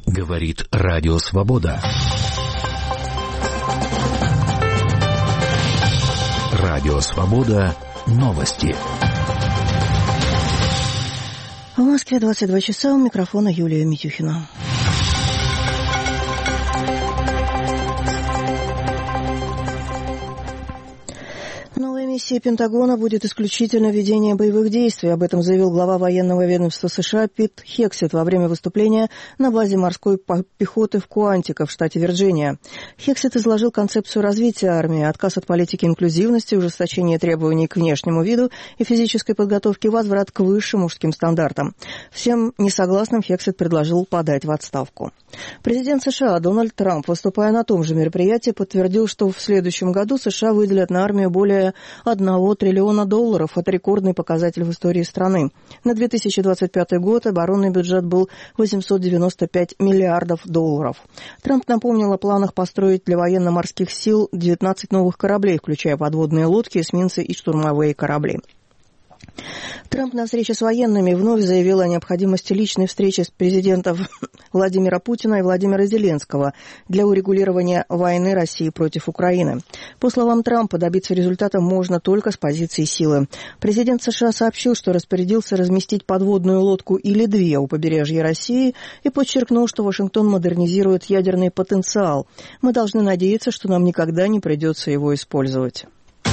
Говорит Радио Свобода. Радио Свобода. Новости. В Москве 22 часа. У микрофона Юлия Митюхина. Миссией Пентагона будет исключительно ведение боевых действий. Об этом заявил глава военного ведомства США Пит Хексет во время выступления на базе морской пехоты в Куантико в штате Вирджиния. Хексет изложил концепцию развития армии, отказ от политики инклюзивности, ужесточение требований к внешнему виду и физической подготовке, возврат к высшим мужским стандартам. Всем несогласным Хексет предложил подать в отставку. Президент США Дональд Трамп, выступая на том же мероприятии, подтвердил, что в следующем году США выделят на армию более $1 триллиона. Это рекордный показатель в истории страны. На 2025 год оборонный бюджет был $895 миллиардов. Трамп напомнил о планах построить для военно-морских сил 19 новых кораблей, включая подводные лодки, эсминцы и штурмовые корабли. Трамп на встрече с военными вновь заявил о необходимости личной встречи с президентом Владимира Путина и Владимира Зеленского для урегулирования войны России против Украины. По словам Трампа, добиться результата можно только с позиции силы. Президент США сообщил, что распорядился разместить подводную лодку или две у побережья России и подчеркнул, что Вашингтон модернизирует ядерный потенциал. Мы должны надеяться, что нам никогда не придется его использовать.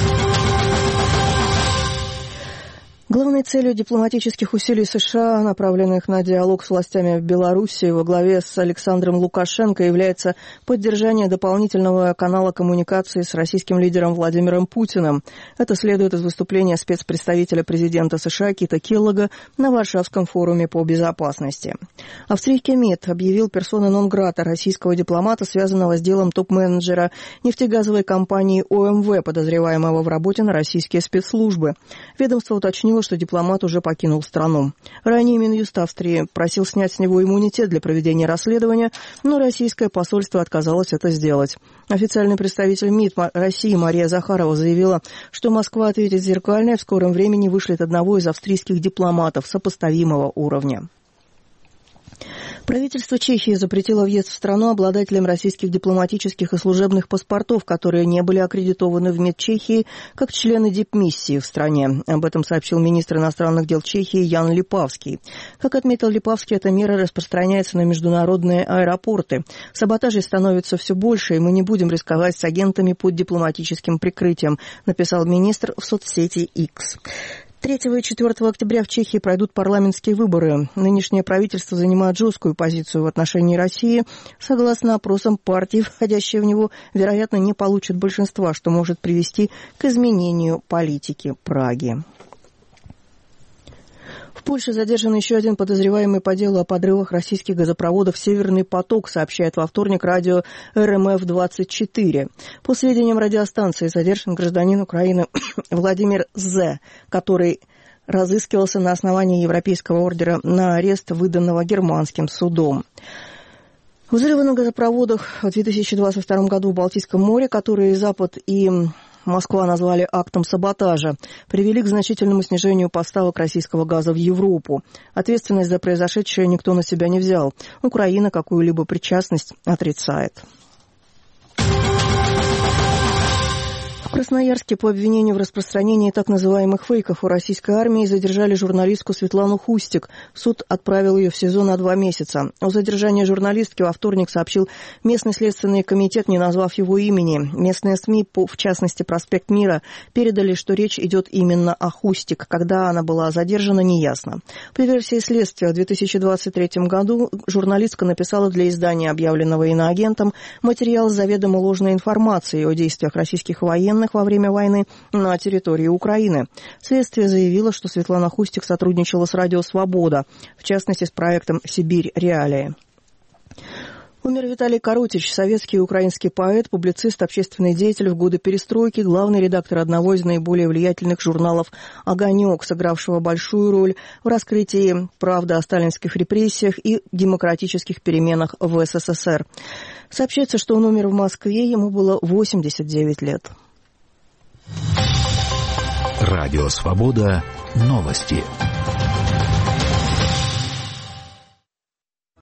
Главной целью дипломатических усилий США, направленных на диалог с властями в Беларуси во главе с Александром Лукашенко, является поддержание дополнительного канала коммуникации с российским лидером Владимиром Путиным. Это следует из выступления спецпредставителя президента США Кита Келлога на Варшавском форуме по безопасности. Австрийский МИД объявил персона нон-грата российского дипломата, связанного с делом топ-менеджера нефтегазовой компании ОМВ, подозреваемого в работе на российские спецслужбы. Ведомство уточнило, что дипломат уже покинул страну. Ранее Минюст Австрии просил снять с него иммунитет для проведения расследования, но российское посольство отказалось это сделать. Официальный представитель МИД России Мария Захарова заявила, что Москва ответит зеркально и в скором времени вышлет одного из австрийских дипломатов сопоставимого уровня. Правительство Чехии запретило въезд в страну обладателям российских дипломатических и служебных паспортов, которые не были аккредитованы в МИД Чехии как члены дипмиссии в стране. Об этом сообщил министр иностранных дел Чехии Ян Липавский. Как отметил Липавский, эта мера распространяется на международные аэропорты. Саботажей становится все больше, и мы не будем рисковать с агентами под дипломатическим прикрытием, написал министр в соцсети X. 3 и 4 октября в Чехии пройдут парламентские выборы. Нынешнее правительство занимает жесткую позицию в отношении России. Согласно опросам, партии, входящие в него, вероятно, не получат большинства, что может привести к изменению политики Праги. В Польше задержан еще один подозреваемый по делу о подрывах российских газопроводов «Северный поток», сообщает во вторник радио РМФ-24. По сведениям радиостанции, задержан гражданин Украины Владимир З., который разыскивался на основании Европейского ордера на арест, выданного германским судом. Взрывы на газопроводах в 2022 году в Балтийском море, которые Запад и Москва назвали актом саботажа, привели к значительному снижению поставок российского газа в Европу. Ответственность за произошедшее никто на себя не взял. Украина какую-либо причастность отрицает. В Красноярске по обвинению в распространении так называемых фейков у российской армии задержали журналистку Светлану Хустик. Суд отправил ее в СИЗО на 2 месяца. О задержании журналистки во вторник сообщил местный следственный комитет, не назвав его имени. Местные СМИ, в частности «Проспект Мира», передали, что речь идет именно о Хустик. Когда она была задержана, неясно. По версии следствия, в 2023 году журналистка написала для издания, объявленного иноагентом, материал с заведомо ложной информацией о действиях российских военных во время войны на территории Украины. Следствие заявило, что Светлана Хустик сотрудничала с Радио Свобода, в частности с проектом «Сибирь. Реалии». Умер Виталий Коротич, советский и украинский поэт, публицист, общественный деятель в годы перестройки, главный редактор одного из наиболее влиятельных журналов «Огонек», сыгравшего большую роль в раскрытии правды о сталинских репрессиях и демократических переменах в СССР. Сообщается, что он умер в Москве, ему было 89 лет. Радио «Свобода». Новости.